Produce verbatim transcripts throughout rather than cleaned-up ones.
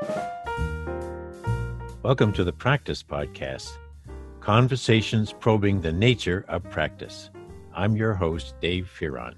Welcome to the Practice Podcast, conversations probing the nature of practice. I'm your host, Dave Fearon.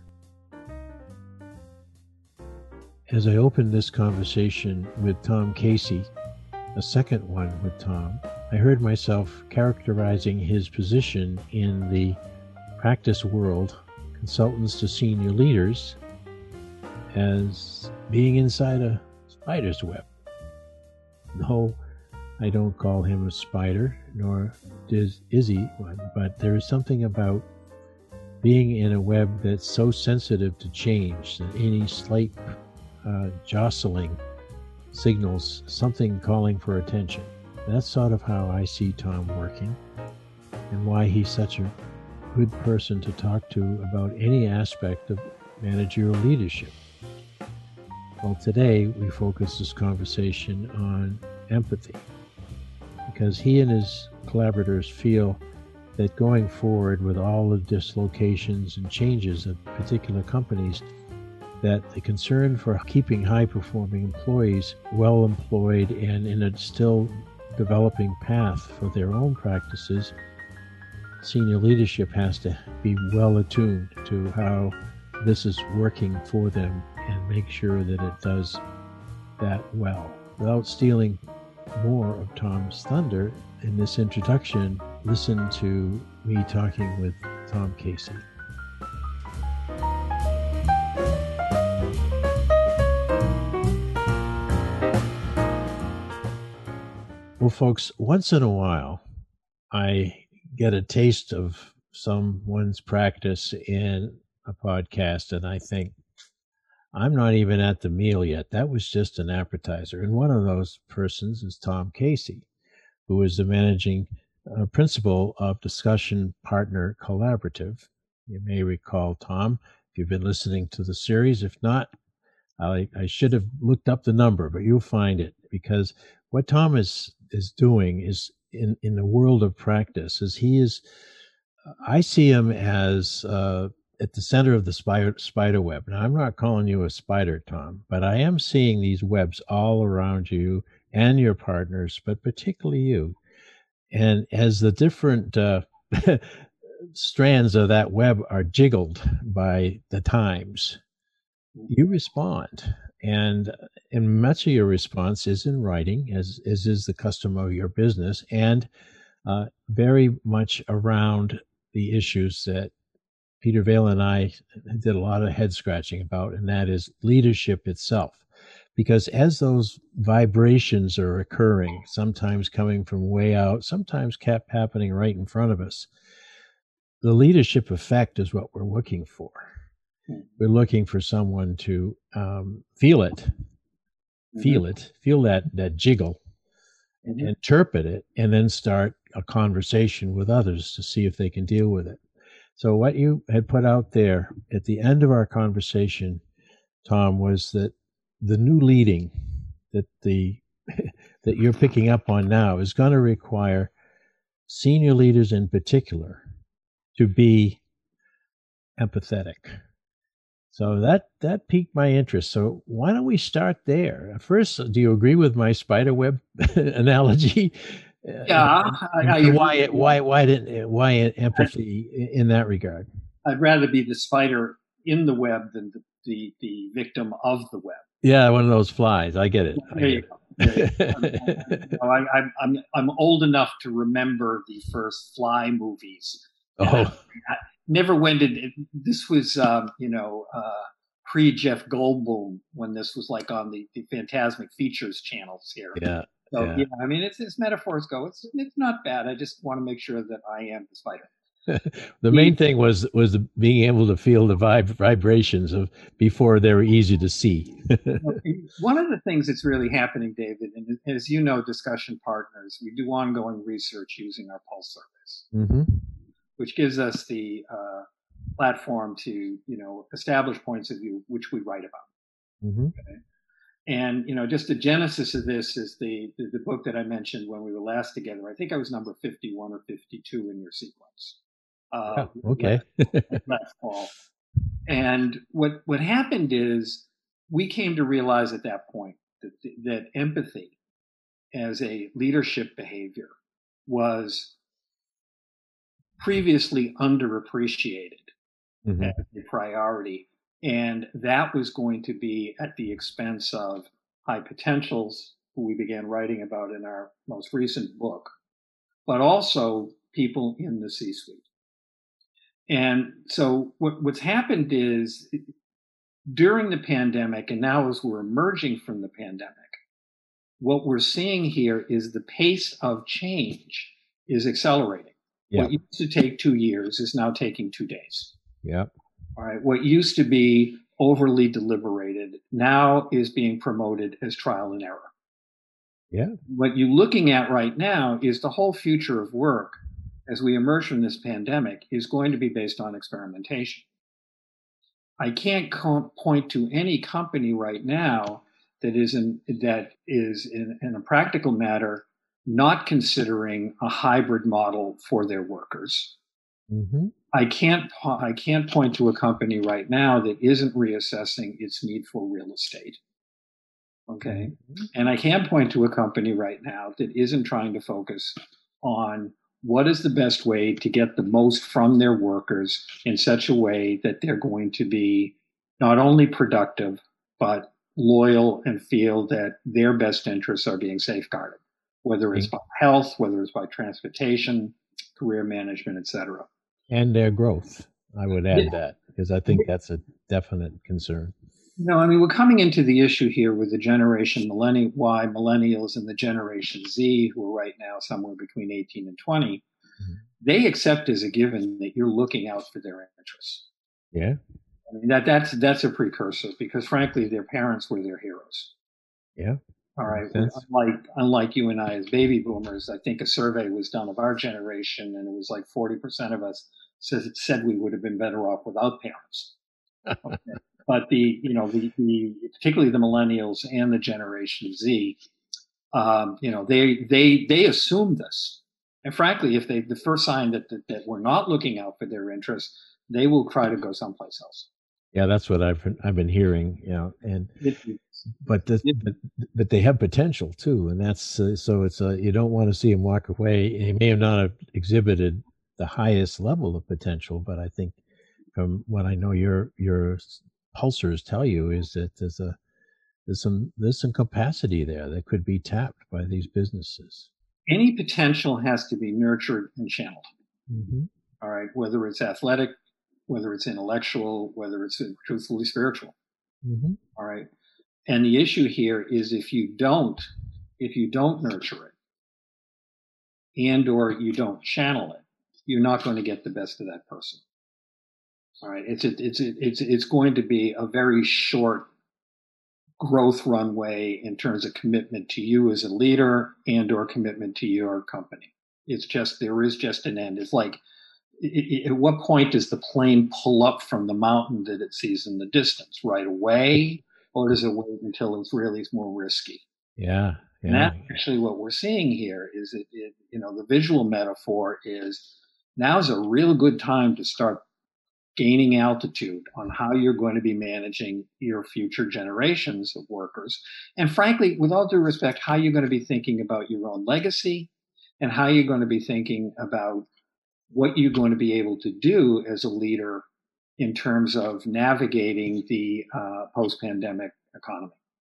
As I opened this conversation with Tom Casey, a second one with Tom, I heard myself characterizing his position in the practice world, consultants to senior leaders, as being inside a spider's web. No, I don't call him a spider, nor does, is he one, but there is something about being in a web that's so sensitive to change that any slight uh, jostling signals something calling for attention. That's sort of how I see Tom working, and why he's such a good person to talk to about any aspect of managerial leadership. Well, today we focus this conversation on empathy, because he and his collaborators feel that going forward with all the dislocations and changes of particular companies, that the concern for keeping high-performing employees well employed and in a still developing path for their own practices, senior leadership has to be well attuned to how this is working for them and make sure that it does that well. Without stealing more of Tom's thunder in this introduction, listen to me talking with Tom Casey. Well, folks, once in a while, I get a taste of someone's practice in a podcast, and I think, I'm not even at the meal yet. That was just an appetizer. And one of those persons is Tom Casey, who is the managing uh, principal of Discussion Partner Collaborative. You may recall Tom if you've been listening to the series. If not, I, I should have looked up the number, but you'll find it, because what Tom is is doing is in, in the world of practice is he is, I see him as uh, at the center of the spider, spider web. Now, I'm not calling you a spider, Tom, but I am seeing these webs all around you and your partners, but particularly you. And as the different uh, strands of that web are jiggled by the times, you respond. And, and much of your response is in writing, as, as is the custom of your business, and uh, very much around the issues that Peter Vale and I did a lot of head scratching about, and that is leadership itself. Because as those vibrations are occurring, sometimes coming from way out, sometimes kept happening right in front of us, the leadership effect is what we're looking for. We're looking for someone to um, feel it, feel mm-hmm. it, feel that, that jiggle, and mm-hmm. interpret it, and then start a conversation with others to see if they can deal with it. So what you had put out there at the end of our conversation, Tom, was that the new leading that the that you're picking up on now is going to require senior leaders in particular to be empathetic. So that, that piqued my interest. So why don't we start there? First, do you agree with my spiderweb analogy? Yeah. And, I, and I, why, why, why didn't, why empathy I, in that regard? I'd rather be the spider in the web than the, the, the victim of the web. Yeah, one of those flies. I get it. I there get you it. go. There you go. you know, I, I'm, I'm, I'm old enough to remember the first Fly movies. Oh. I, I never went in. This was, um, you know, uh, pre-Jeff Goldblum, when this was like on the, the Fantasmic Features channels here. Yeah. So, yeah. yeah, I mean, it's, as metaphors go, it's it's not bad. I just want to make sure that I am the spider. The main thing was was the, being able to feel the vib- vibrations of before they were easy to see. One of the things that's really happening, David, and as you know, Discussion Partners, we do ongoing research using our Pulse surveys, mm-hmm. which gives us the uh, platform to, you know, establish points of view, which we write about. Mm-hmm. Okay? And, you know, just the genesis of this is the, the the book that I mentioned when we were last together. I think I was number fifty-one or fifty-two in your sequence. Uh, oh, okay. last fall. And what what happened is we came to realize at that point that, that empathy as a leadership behavior was previously underappreciated mm-hmm. as a priority. And that was going to be at the expense of high potentials, who we began writing about in our most recent book, but also people in the C-suite. And so what, what's happened is during the pandemic, and now as we're emerging from the pandemic, what we're seeing here is the pace of change is accelerating. Yeah. What used to take two years is now taking two days. Yeah. All right. What used to be overly deliberated now is being promoted as trial and error. Yeah. What you're looking at right now is the whole future of work as we emerge from this pandemic is going to be based on experimentation. I can't co- point to any company right now that is in, that is in, in a practical matter not considering a hybrid model for their workers. Mm-hmm. I can't I can't point to a company right now that isn't reassessing its need for real estate. Okay. Mm-hmm. And I can't point to a company right now that isn't trying to focus on what is the best way to get the most from their workers in such a way that they're going to be not only productive, but loyal and feel that their best interests are being safeguarded, whether it's by health, whether it's by transportation, career management, et cetera. And their growth, I would add yeah. that, because I think that's a definite concern. No, I mean, we're coming into the issue here with the generation millennial, Y, millennials, and the generation Z, who are right now somewhere between eighteen and twenty. Mm-hmm. They accept as a given that you're looking out for their interests. Yeah. I mean, that, that's, that's a precursor because, frankly, their parents were their heroes. Yeah. All right. Unlike, unlike you and I as baby boomers, I think a survey was done of our generation, and it was like forty percent of us said, said we would have been better off without parents. Okay. But the, you know, the, the, particularly the millennials and the Generation Z, um, you know, they, they, they assume this. And frankly, if they, the first sign that, that, that we're not looking out for their interests, they will try to go someplace else. Yeah, that's what I've, I've been hearing, you know, and, but, the, but, but they have potential too. And that's, uh, so it's a, you don't want to see them walk away. They may have not have exhibited the highest level of potential, but I think from what I know your, your, pulsars tell you is that there's a there's some there's some capacity there that could be tapped by these businesses. Any potential has to be nurtured and channeled. Mm-hmm. All right, whether it's athletic, whether it's intellectual, whether it's truthfully spiritual. Mm-hmm. All right, and the issue here is if you don't if you don't nurture it and or you don't channel it, you're not going to get the best of that person. All right, it's a, it's a, it's it's going to be a very short growth runway in terms of commitment to you as a leader and or commitment to your company. It's just there is just an end. It's like it, it, at what point does the plane pull up from the mountain that it sees in the distance? Right away, or does it wait until it's really more risky? Yeah, yeah. And that's actually what we're seeing here. Is it, it you know the visual metaphor is now's a real good time to start gaining altitude on how you're going to be managing your future generations of workers. And frankly, with all due respect, how you're going to be thinking about your own legacy and how you're going to be thinking about what you're going to be able to do as a leader in terms of navigating the uh, post-pandemic economy.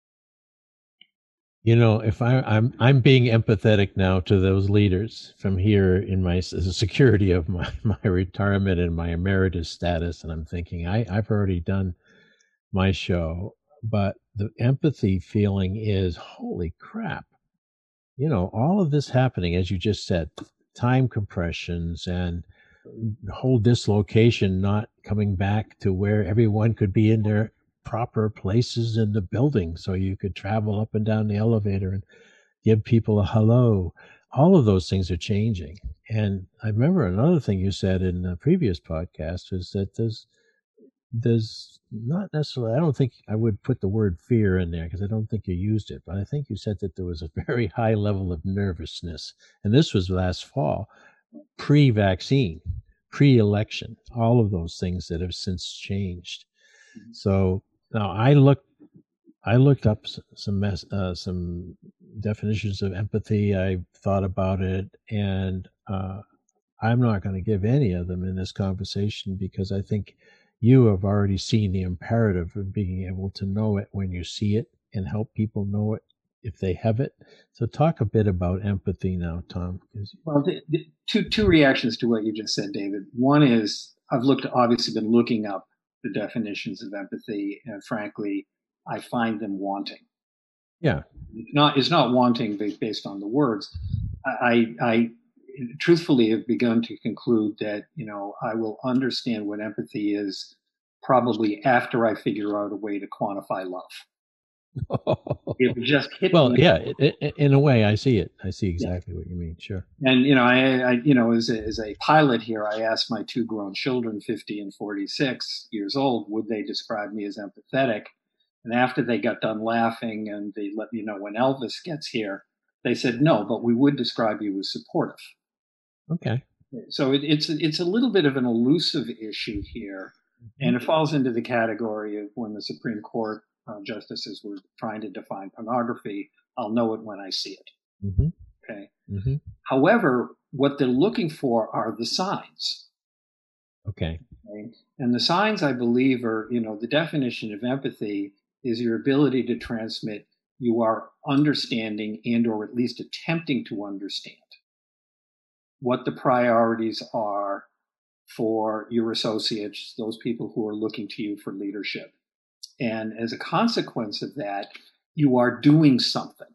You know, if I, I'm I'm being empathetic now to those leaders from here in my the security of my, my retirement and my emeritus status, and I'm thinking I, I've already done my show, but the empathy feeling is holy crap. You know, all of this happening, as you just said, time compressions and whole dislocation not coming back to where everyone could be in their proper places in the building so you could travel up and down the elevator and give people a hello. All of those things are changing. And I remember another thing you said in the previous podcast was that there's there's not necessarily, I don't think I would put the word fear in there because I don't think you used it, but I think you said that there was a very high level of nervousness. And this was last fall, pre-vaccine, pre-election, all of those things that have since changed. So now I look, I looked up s- some mes- uh, some definitions of empathy. I thought about it, and uh, I'm not going to give any of them in this conversation because I think you have already seen the imperative of being able to know it when you see it and help people know it if they have it. So, talk a bit about empathy now, Tom. 'cause- Well, the, the, two two reactions to what you just said, David. One is I've looked, obviously, been looking up the definitions of empathy, and frankly, I find them wanting. yeah, It's not it's not wanting based on the words. I, I truthfully have begun to conclude that you know I will understand what empathy is probably after I figure out a way to quantify love. It would just hit well, me. yeah. It, it, in a way, I see it. I see Yeah. exactly what you mean. Sure. And you know, I, I you know, as a, as a pilot here, I asked my two grown children, fifty and forty-six years old, would they describe me as empathetic? And after they got done laughing and they let me know when Elvis gets here, they said no, but we would describe you as supportive. Okay. So it, it's it's a little bit of an elusive issue here, and it falls into the category of when the Supreme Court uh, justices were trying to define pornography. I'll know it when I see it. Mm-hmm. Okay. Mm-hmm. However, what they're looking for are the signs. Okay. Okay? And the signs, I believe, are, you know, the definition of empathy is your ability to transmit you are understanding and or at least attempting to understand what the priorities are for your associates, those people who are looking to you for leadership. And as a consequence of that, you are doing something.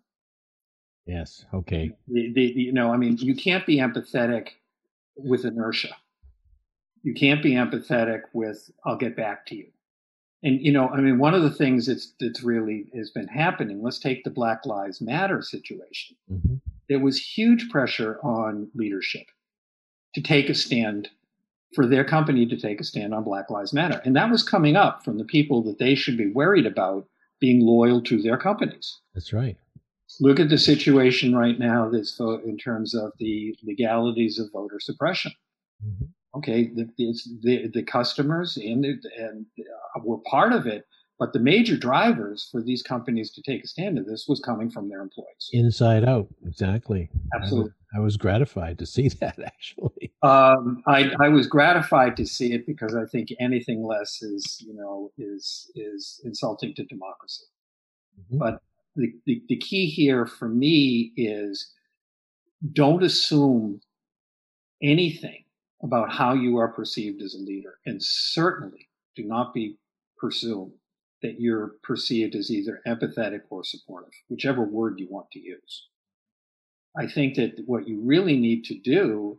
Yes. Okay. The, the, you know, I mean, you can't be empathetic with inertia. You can't be empathetic with "I'll get back to you." And you know, I mean, one of the things that's that's really has been happening. Let's take the Black Lives Matter situation. Mm-hmm. There was huge pressure on leadership to take a stand, for their company to take a stand on Black Lives Matter, and that was coming up from the people that they should be worried about being loyal to their companies. That's right. Look at the situation right now that's in terms of the legalities of voter suppression. Mm-hmm. Okay, the, the, the customers and, and uh, were part of it, but the major drivers for these companies to take a stand of this was coming from their employees. Inside out, exactly. Absolutely. I was, I was gratified to see that, actually. Um, I, I was gratified to see it because I think anything less is, you know, is is insulting to democracy. Mm-hmm. But the, the, the key here for me is don't assume anything about how you are perceived as a leader, and certainly do not be presumed that you're perceived as either empathetic or supportive, whichever word you want to use. I think that what you really need to do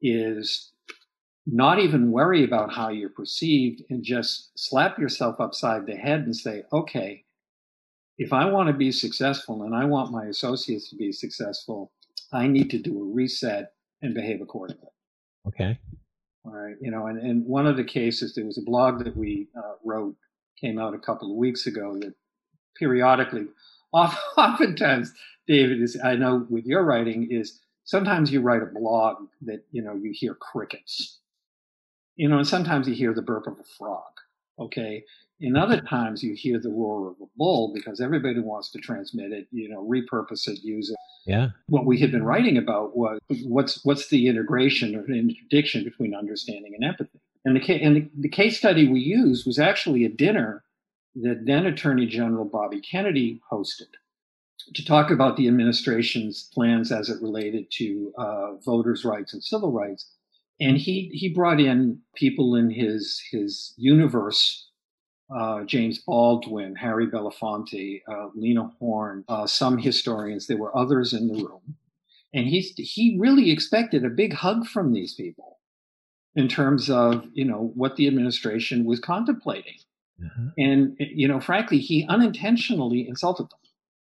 is not even worry about how you're perceived and just slap yourself upside the head and say, okay, if I want to be successful and I want my associates to be successful, I need to do a reset and behave accordingly. Okay. All right. You know, and, and one of the cases, there was a blog that we uh, wrote, came out a couple of weeks ago that periodically, oftentimes, David, is, I know with your writing, is sometimes you write a blog that, you know, you hear crickets, you know, and sometimes you hear the burp of a frog. Okay. And other times you hear the roar of a bull because everybody wants to transmit it, you know, repurpose it, use it. Yeah. What we had been writing about was what's what's the integration or interdiction between understanding and empathy. And the and the, the case study we used was actually a dinner that then Attorney General Bobby Kennedy hosted to talk about the administration's plans as it related to uh, voters' rights and civil rights. And he he brought in people in his his universe. Uh, James Baldwin, Harry Belafonte, uh, Lena Horne, uh, some historians. There were others in the room. And he, he really expected a big hug from these people in terms of, you know, what the administration was contemplating. Uh-huh. And, you know, frankly, he unintentionally insulted them.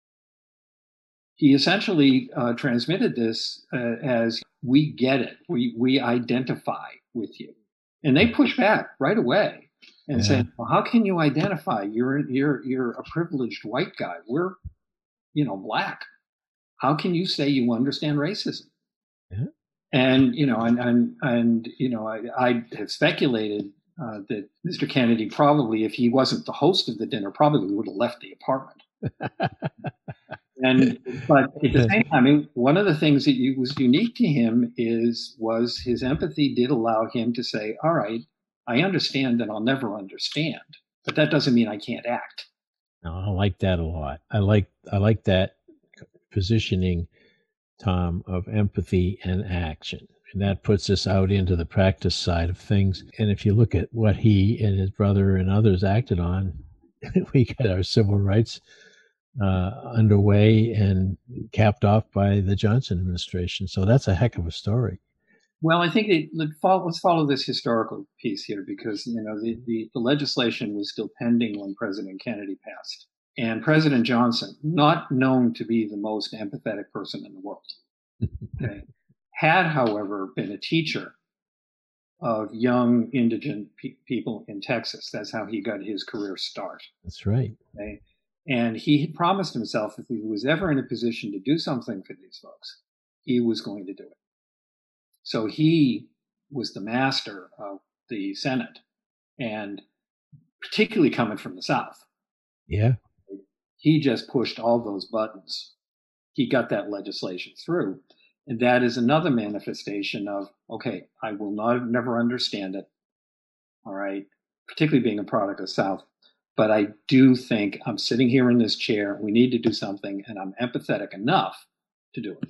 He essentially uh, transmitted this uh, as, we get it. We, we identify with you. And they pushed back right away. And yeah. saying, well, how can you identify? You're you're you're a privileged white guy. We're, you know, black. How can you say you understand racism? Yeah. And you know, and and and you know, I, I have speculated uh, that Mister Kennedy probably, if he wasn't the host of the dinner, probably would have left the apartment. And but at the same time, I mean, one of the things that was unique to him is was his empathy did allow him to say, "All right, I understand that I'll never understand, but that doesn't mean I can't act." No, I like that a lot. I like I like that positioning, Tom, of empathy and action. And that puts us out into the practice side of things. And if you look at what he and his brother and others acted on, we got our civil rights uh, underway and capped off by the Johnson administration. So that's a heck of a story. Well, I think it, let's follow this historical piece here, because you know the, the, the legislation was still pending when President Kennedy passed. And President Johnson, not known to be the most empathetic person in the world, okay, had, however, been a teacher of young indigent pe- people in Texas. That's how he got his career start. That's right. Okay? And he had promised himself if he was ever in a position to do something for these folks, he was going to do it. So he was the master of the Senate, and particularly coming from the South. Yeah. He just pushed all those buttons. He got that legislation through. And that is another manifestation of, okay, I will not never understand it. All right. Particularly being a product of the South. But I do think I'm sitting here in this chair. We need to do something, and I'm empathetic enough to do it.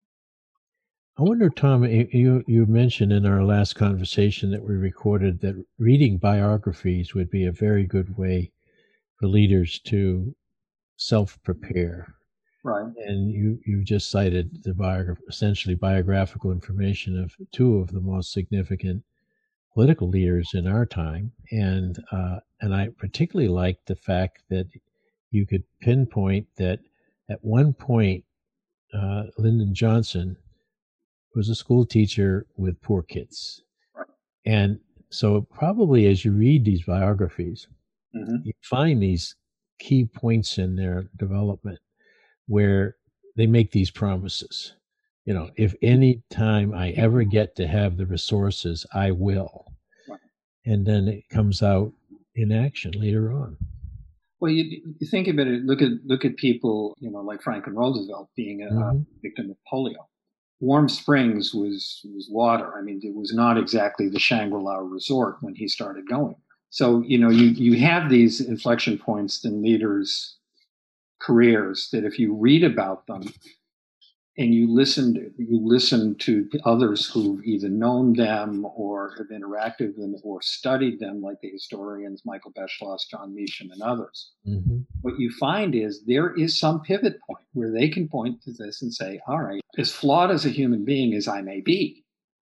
I wonder, Tom, you, you mentioned in our last conversation that we recorded that reading biographies would be a very good way for leaders to self-prepare. Right. And you, you just cited the biograph- essentially biographical information of two of the most significant political leaders in our time. And, uh, and I particularly liked the fact that you could pinpoint that at one point, uh, Lyndon Johnson was a school teacher with poor kids. Right. And so probably as you read these biographies, mm-hmm. you find these key points in their development where they make these promises. You know, if any time I ever get to have the resources, I will. Right. And then it comes out in action later on. Well, you, you think about it, look at look at people, you know, like Franklin Roosevelt being a, mm-hmm. a victim of polio. Warm Springs was, was water. I mean, it was not exactly the Shangri-La resort when he started going. So, you know, you, you have these inflection points in leaders' careers that if you read about them and you listen to, you listen to others who've either known them or have interacted with them or studied them, like the historians Michael Beschloss, John Meacham, and others, mm-hmm. what you find is there is some pivot point where they can point to this and say, all right, as flawed as a human being as I may be,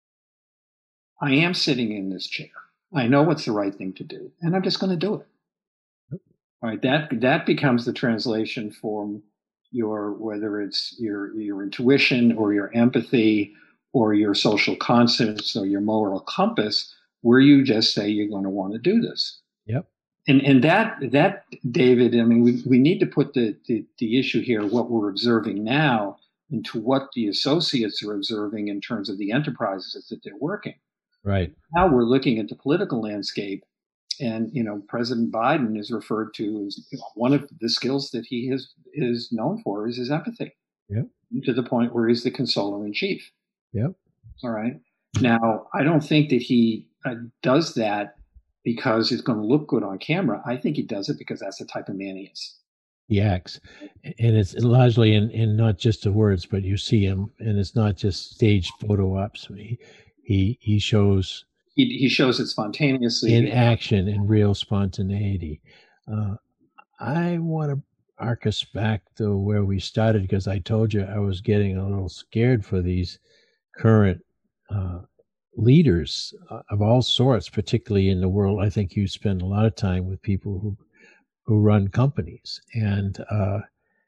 I am sitting in this chair. I know what's the right thing to do, and I'm just going to do it. Yep. All right, that that becomes the translation for your, whether it's your your intuition or your empathy or your social conscience or your moral compass, where you just say you're going to want to do this. Yep. And and that that David, I mean, we we need to put the the, the issue here, what we're observing now, into what the associates are observing in terms of the enterprises that they're working. Right. Now we're looking at the political landscape, and you know, President Biden is referred to as, you know, one of the skills that he is is known for is his empathy. Yep. To the point where he's the consoler in chief. Yep. All right. Now, I don't think that he uh, does that because it's going to look good on camera. I think he does it because that's the type of man he is. He acts, and it's largely in, in not just the words, but you see him, and it's not just staged photo ops. He he, he shows he, he shows it spontaneously in action, in real spontaneity. Uh, I want to arc us back to where we started, because I told you I was getting a little scared for these current uh, leaders of all sorts, particularly in the world. I think you spend a lot of time with people who who run companies. And uh,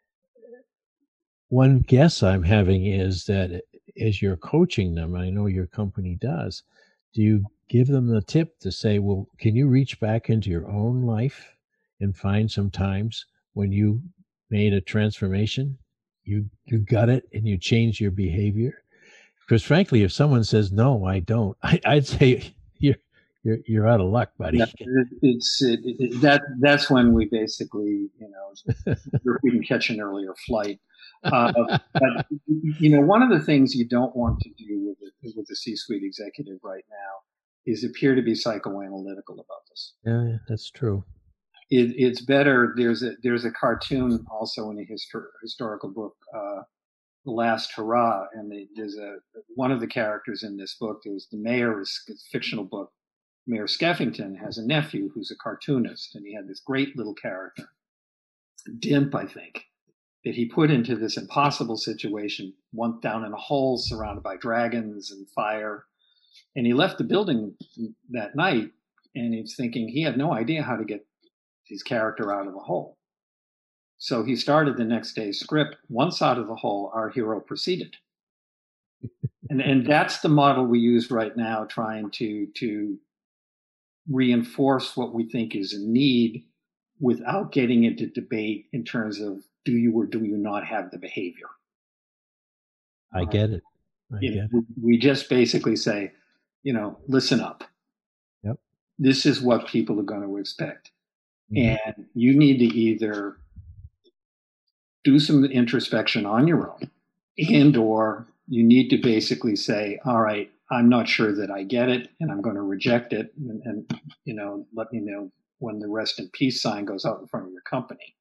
one guess I'm having is that as you're coaching them, I know your company does, do you give them the tip to say, well, can you reach back into your own life and find some times when you made a transformation, you you got it, and you changed your behavior? Because frankly, if someone says, no, I don't, I, I'd say you're, you're you're out of luck, buddy. Yeah, it, it's it, it, that that's when we basically, you know, we can catch an earlier flight. Uh, but you know, one of the things you don't want to do with it, with the C-suite executive right now is appear to be psychoanalytical about this. Yeah, yeah, that's true. It, it's better. There's a there's a cartoon also in a histor- historical book, uh, The Last Hurrah, and they, there's a one of the characters in this book. There's the mayor, it's a fictional book. Mayor Skeffington has a nephew who's a cartoonist, and he had this great little character, Dimp, I think, that he put into this impossible situation, one down in a hole surrounded by dragons and fire. And he left the building that night, and he's thinking he had no idea how to get his character out of the hole. So he started the next day's script. Once out of the hole, our hero proceeded. and and that's the model we use right now, trying to to reinforce what we think is a need without getting into debate in terms of do you or do you not have the behavior. I get it. I you get know, it. We just basically say, you know, listen up. Yep. This is what people are going to expect. Mm-hmm. And you need to either do some introspection on your own, and or you need to basically say, all right, I'm not sure that I get it, and I'm going to reject it, and, and you know, let me know when the rest in peace sign goes out in front of your company.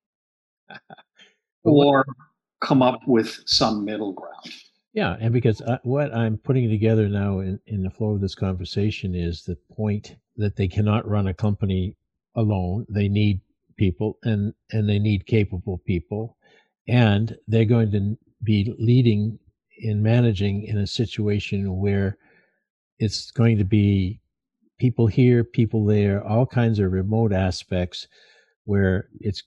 Or come up with some middle ground. Yeah, and because I, what I'm putting together now in, in the flow of this conversation is the point that they cannot run a company alone. They need people, and, and they need capable people, and they're going to be leading in managing in a situation where it's going to be people here, people there, all kinds of remote aspects where it's,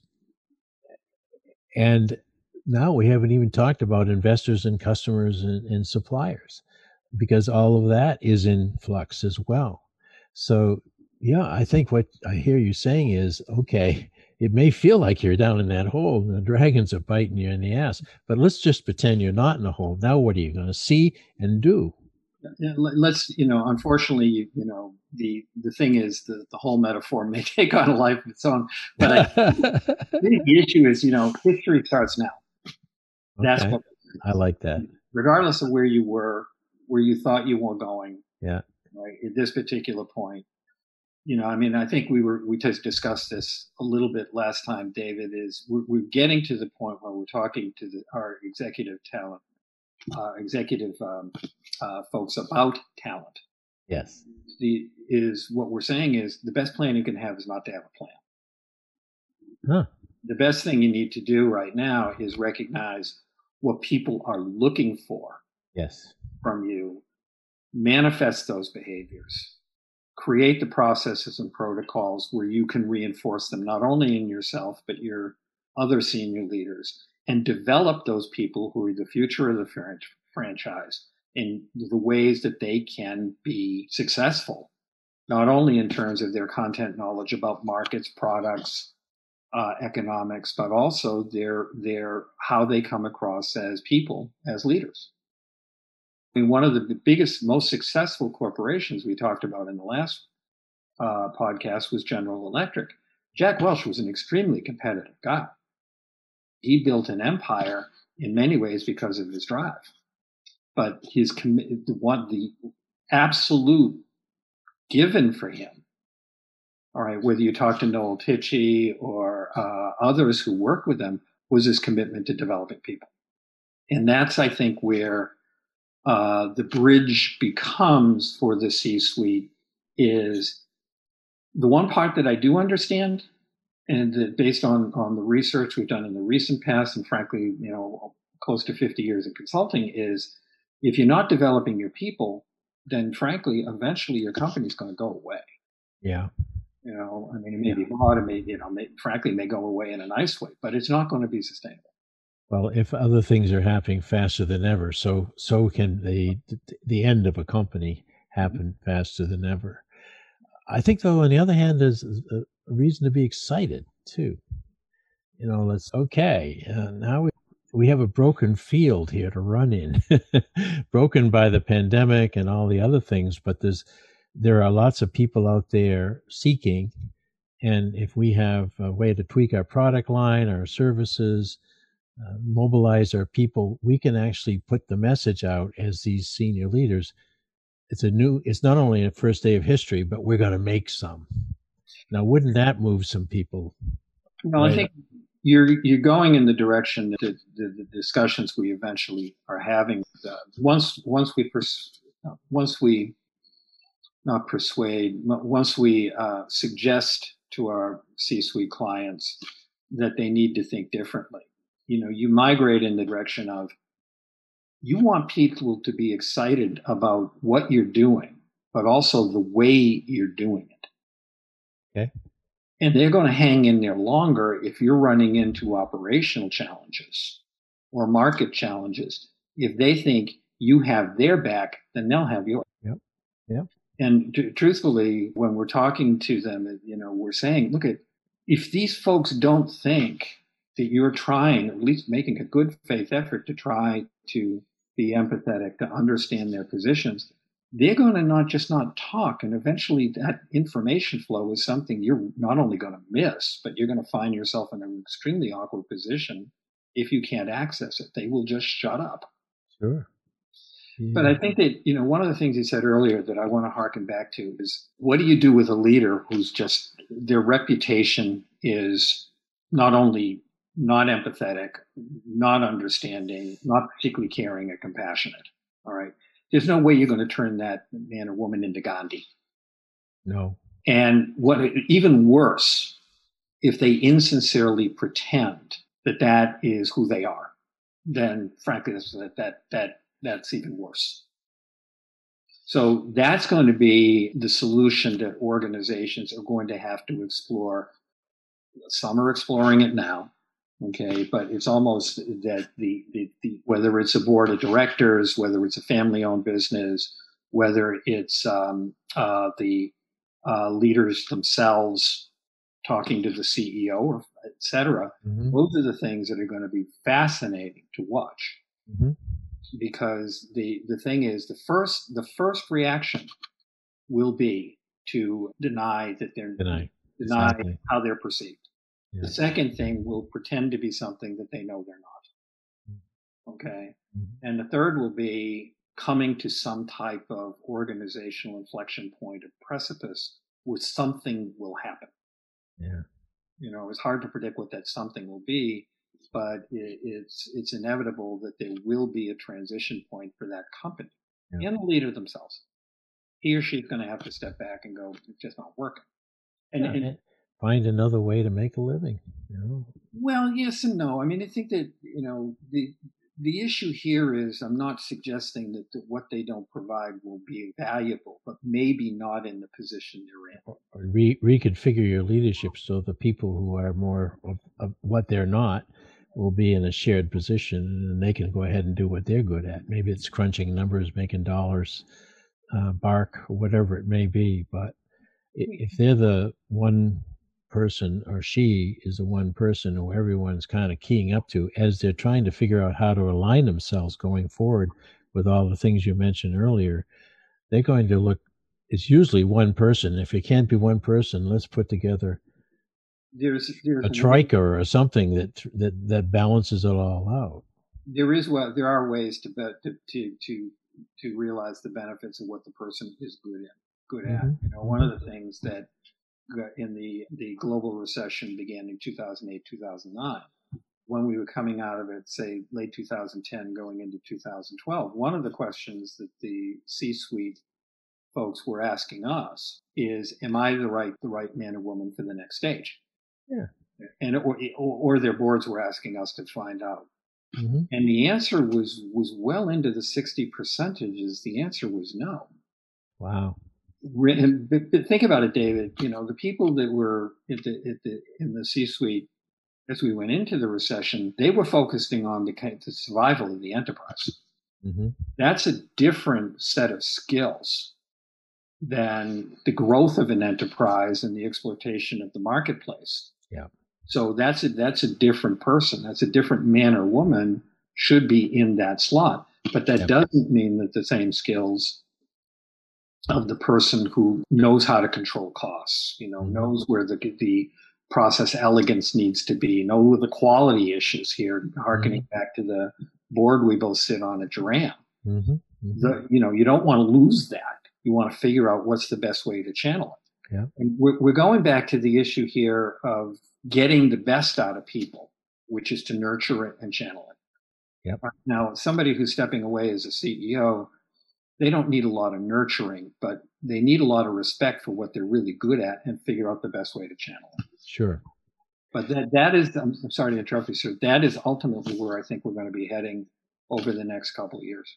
and now we haven't even talked about investors and customers and, and suppliers, because all of that is in flux as well. So yeah, I think what I hear you saying is, okay, it may feel like you're down in that hole and the dragons are biting you in the ass, but let's just pretend you're not in the hole. Now what are you going to see and do? Yeah, let's, you know, unfortunately, you, you know, the the thing is the, the whole metaphor may take on a life of its own. But I, the issue is, you know, history starts now. That's okay. what I like that. Regardless of where you were, where you thought you were going. Yeah. Right, at this particular point, you know, I mean, I think we were we just discussed this a little bit last time, David. Is we're, we're getting to the point where we're talking to the, our executive talent. Uh, executive um, uh, folks about talent. Yes. The, is what we're saying is the best plan you can have is not to have a plan. Huh. The best thing you need to do right now is recognize what people are looking for. Yes. From you, manifest those behaviors, create the processes and protocols where you can reinforce them not only in yourself but your other senior leaders, and develop those people who are the future of the fran- franchise in the ways that they can be successful, not only in terms of their content knowledge about markets, products, uh, economics, but also their their how they come across as people, as leaders. I mean, one of the biggest, most successful corporations we talked about in the last uh, podcast was General Electric. Jack Welch was an extremely competitive guy. He built an empire in many ways because of his drive, but his comm- the one the absolute given for him. All right, whether you talk to Noel Tichy or uh, others who worked with him, was his commitment to developing people, and that's, I think, where uh, the bridge becomes for the C-suite is the one part that I do understand. And that based on, on the research we've done in the recent past, and frankly, you know, close to fifty years of consulting, is if you're not developing your people, then frankly, eventually your company's going to go away. Yeah. You know, I mean, it may yeah. be bought, it may, you know, may, frankly, may go away in a nice way, but it's not going to be sustainable. Well, if other things are happening faster than ever, so so can the the end of a company happen mm-hmm. faster than ever. I think, though, on the other hand, there's a reason to be excited too. You know, it's okay. Uh, now we we have a broken field here to run in, broken by the pandemic and all the other things. But there's there are lots of people out there seeking. And if we have a way to tweak our product line, our services, uh, mobilize our people, we can actually put the message out as these senior leaders. It's a new, it's not only a first day of history, but we're going to make some. Now, wouldn't that move some people? Well, right I think up? you're you're going in the direction that the, the, the discussions we eventually are having. Uh, once once we pers- once we not persuade, once we uh, suggest to our C-suite clients that they need to think differently. You know, you migrate in the direction of you want people to be excited about what you're doing, but also the way you're doing it. Okay. And they're going to hang in there longer if you're running into operational challenges or market challenges. If they think you have their back, then they'll have yours. Yep. Yep. And t- truthfully, when we're talking to them, you know, we're saying, look at, if these folks don't think that you're trying, at least making a good faith effort to try to be empathetic, to understand their positions, they're going to not just not talk. And eventually that information flow is something you're not only going to miss, but you're going to find yourself in an extremely awkward position if you can't access it. They will just shut up. Sure. Yeah. But I think that, you know, one of the things you said earlier that I want to harken back to is, what do you do with a leader who's just, their reputation is not only not empathetic, not understanding, not particularly caring or compassionate? All right. There's no way you're going to turn that man or woman into Gandhi. No. And what, even worse, if they insincerely pretend that that is who they are, then frankly, that that that that's even worse. So that's going to be the solution that organizations are going to have to explore. Some are exploring it now. Okay, but it's almost that the, the, the whether it's a board of directors, whether it's a family-owned business, whether it's um, uh, the uh, leaders themselves talking to the C E O, or et cetera, mm-hmm. those are the things that are going to be fascinating to watch. Mm-hmm. Because the the thing is, the first the first reaction will be to deny that they're deny, deny exactly. how they're perceived. Yeah. The second thing will pretend to be something that they know they're not. Okay. Mm-hmm. And the third will be coming to some type of organizational inflection point, of precipice, where something will happen. Yeah. You know, it's hard to predict what that something will be, but it, it's it's inevitable that there will be a transition point for that company yeah. and the leader themselves. He or she is going to have to step back and go, it's just not working. And, yeah, and, and find another way to make a living. You know? Well, yes and no. I mean, I think that, you know, the the issue here is, I'm not suggesting that, that what they don't provide will be valuable, but maybe not in the position they're in. Or re- reconfigure your leadership so the people who are more of, of what they're not will be in a shared position, and they can go ahead and do what they're good at. Maybe it's crunching numbers, making dollars, uh, bark, or whatever it may be. But if they're the one person, or she is the one person who everyone's kind of keying up to as they're trying to figure out how to align themselves going forward with all the things you mentioned earlier, they're going to look, it's usually one person. If it can't be one person, let's put together there's, there's a troika or something that, that that balances it all out. There is well, there are ways to to to to to realize the benefits of what the person is good at. Good at. Mm-hmm. You know, one of the things that in the the global recession began in two thousand eight, two thousand nine, when we were coming out of it, say late two thousand ten, going into two thousand twelve. One of the questions that the C-suite folks were asking us is, "Am I the right the right man or woman for the next stage?" Yeah, and or or, or their boards were asking us to find out. Mm-hmm. And the answer was was well into the sixty percentages. The answer was no. Wow. And, but think about it, David. You know, the people that were at the, at the, in the C-suite as we went into the recession, they were focusing on the, the survival of the enterprise. Mm-hmm. That's a different set of skills than the growth of an enterprise and the exploitation of the marketplace. Yeah. So that's a, that's a different person. That's a different man or woman should be in that slot. But that yep. doesn't mean that the same skills of the person who knows how to control costs, you know, mm-hmm. knows where the the process elegance needs to be, know the quality issues here, harkening mm-hmm. back to the board we both sit on at Joran. Mm-hmm. Mm-hmm. The, you know, you don't want to lose that. You want to figure out what's the best way to channel it. Yeah. And we're, we're going back to the issue here of getting the best out of people, which is to nurture it and channel it. Yep. Now, somebody who's stepping away as a C E O, they don't need a lot of nurturing, but they need a lot of respect for what they're really good at and figure out the best way to channel it. Sure. But that that is, I'm, I'm sorry to interrupt you, sir, that is ultimately where I think we're going to be heading over the next couple of years.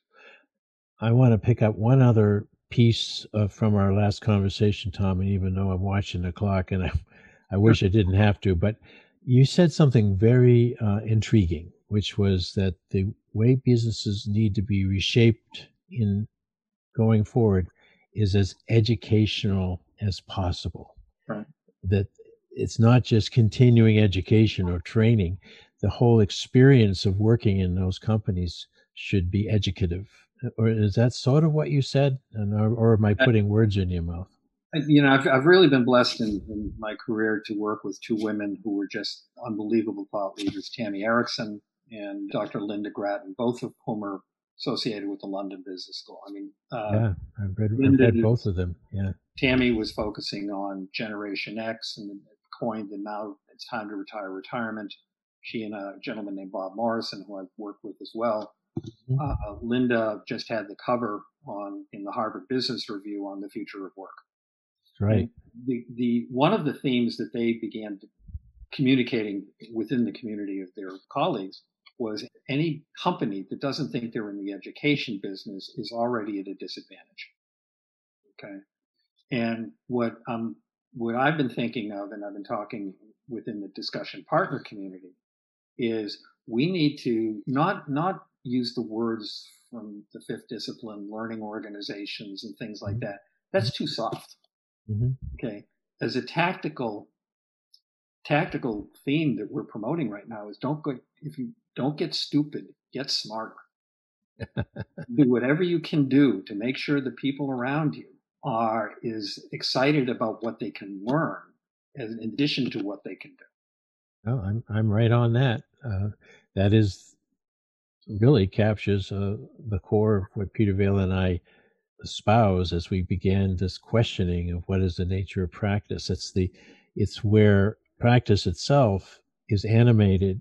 I want to pick up one other piece uh, from our last conversation, Tom, and even though I'm watching the clock and I, I wish I didn't have to, but you said something very uh, intriguing, which was that the way businesses need to be reshaped in going forward is as educational as possible. Right. That it's not just continuing education or training. The whole experience of working in those companies should be educative. Or is that sort of what you said? And, or, or am I putting words in your mouth? You know, I've, I've really been blessed in, in my career to work with two women who were just unbelievable thought leaders, Tammy Erickson and Doctor Linda Grattan, both of whom are associated with the London Business School. I mean, uh, yeah, I've read, I've read both of them. Yeah, Tammy was focusing on Generation X and coined the now it's time to retire retirement. She and a gentleman named Bob Morrison, who I've worked with as well. Mm-hmm. Uh, Linda just had the cover on in the Harvard Business Review on the future of work. Right. And the the one of the themes that they began communicating within the community of their colleagues was any company that doesn't think they're in the education business is already at a disadvantage. Okay. And what um what I've been thinking of, and I've been talking within the discussion partner community, is we need to not not use the words from the fifth discipline, learning organizations and things like that. That's too soft. Mm-hmm. Okay. As a tactical tactical theme that we're promoting right now is don't go if you don't get stupid, get smarter. Do whatever you can do to make sure the people around you are is excited about what they can learn in addition to what they can do. Oh, I'm I'm right on that. Uh, that is really captures uh, the core of what Peter Vaill and I espouse as we began this questioning of what is the nature of practice. It's the it's where practice itself is animated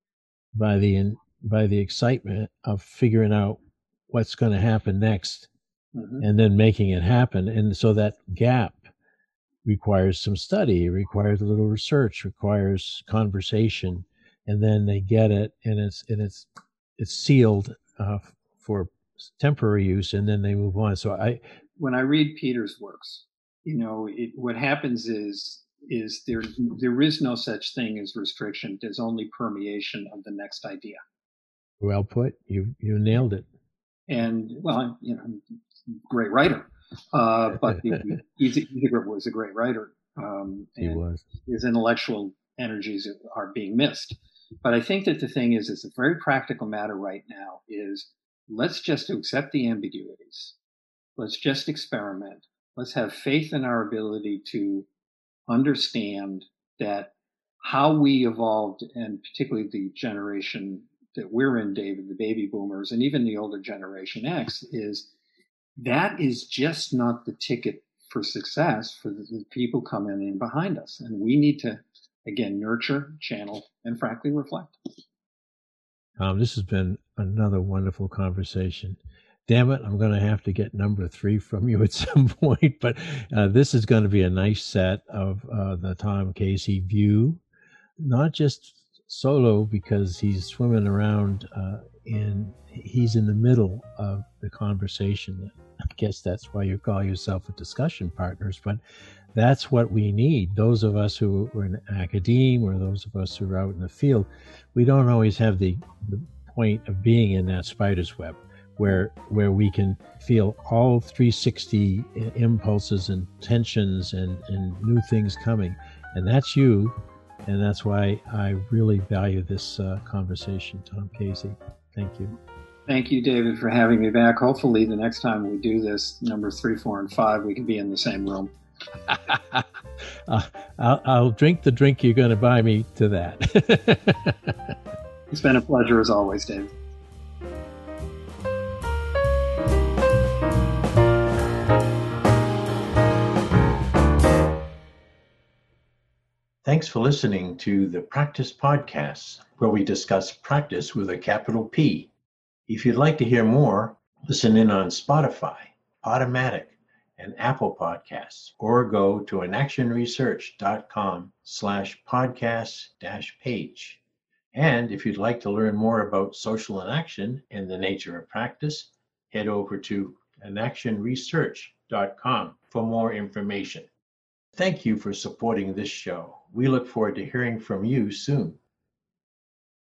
by the by the excitement of figuring out what's going to happen next, mm-hmm. and then making it happen. And so that gap requires some study, requires a little research, requires conversation, and then they get it, and it's and it's it's sealed uh, for temporary use, and then they move on. So I, when I read Peter's works, you know, it, what happens is is there there is no such thing as restriction. There's only permeation of the next idea. Well put. You you nailed it. And well, you know, great writer, uh, but Isengrim was a great writer. Um, and he was. His intellectual energies are being missed. But I think that the thing is, it's a very practical matter right now. Is let's just accept the ambiguities. Let's just experiment. Let's have faith in our ability to understand that how we evolved, and particularly the generation that we're in, David, the baby boomers, and even the older generation X, is that is just not the ticket for success for the, the people coming in behind us. And we need to, again, nurture, channel, and frankly, reflect. Tom, this has been another wonderful conversation. Damn it, I'm going to have to get number three from you at some point, but uh, this is going to be a nice set of uh, the Tom Casey view, not just solo because he's swimming around uh, in, he's in the middle of the conversation. I guess that's why you call yourself a discussion partners, but that's what we need. Those of us who are in academia or those of us who are out in the field, we don't always have the, the point of being in that spider's web where where we can feel all three sixty impulses and tensions and, and new things coming. And that's you. And that's why I really value this uh, conversation, Tom Casey. Thank you. Thank you, David, for having me back. Hopefully, the next time we do this, numbers three, four, and five, we can be in the same room. uh, I'll, I'll drink the drink you're going to buy me to that. It's been a pleasure as always, David. Thanks for listening to the Practice Podcast, where we discuss practice with a capital P. If you'd like to hear more, listen in on Spotify, Podomatic, and Apple Podcasts, or go to enactionresearch.com slash podcast dash page. And if you'd like to learn more about social enaction and the nature of practice, head over to enaction research dot com for more information. Thank you for supporting this show. We look forward to hearing from you soon.